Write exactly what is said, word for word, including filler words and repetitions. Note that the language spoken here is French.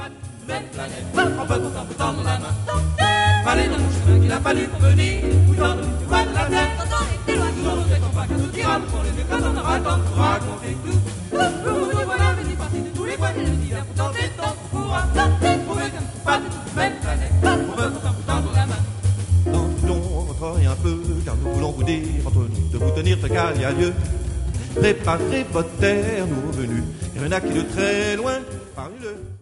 pas de nouvelle planète. On peut pourtant vous tendre la main. Allez dans mon chemin qu'il a fallu pour venir. Vous tendre une fois de la terre. Nous en regrettons pas qu'un tout ira pour les vieux quand on aura le temps pour raconter tout. Nous nous voilà venus partis de tous les coins de l'univers pour tenter tant qu'on pourra. On veut pas de nouvelle planète. On peut pourtant vous tendre la main. Non, non, encore un peu, car nous voulons vous dire entre nous de vous tenir ce car il y a lieu. Préparez votre terre, nous revenus, il y en a qui de très loin, parmi le